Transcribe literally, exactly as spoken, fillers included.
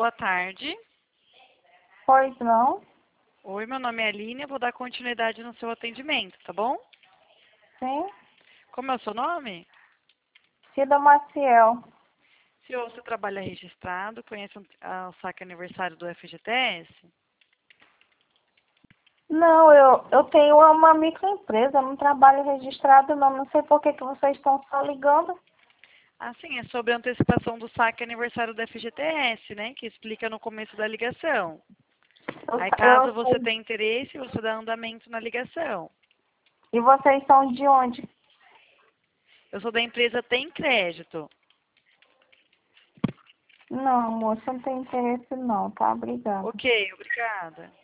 boa tarde. Pois não? Oi, meu nome é Aline, eu vou dar continuidade no seu atendimento, tá bom? Sim. Como é o seu nome? Cida Maciel. Se você trabalha registrado, conhece um- ah, o saque aniversário do F G T S? Não, eu, eu tenho uma microempresa, eu não trabalho registrado não. Não sei por que, que vocês estão só ligando. Ah, sim, é sobre a antecipação do saque aniversário do F G T S, né? Que explica no começo da ligação. Eu, Aí, eu caso você sei. tenha interesse, você dá andamento na ligação. E vocês são de onde? Eu sou da empresa Tem Crédito. Não, moça, não tem interesse não, tá? Obrigada. Ok, obrigada.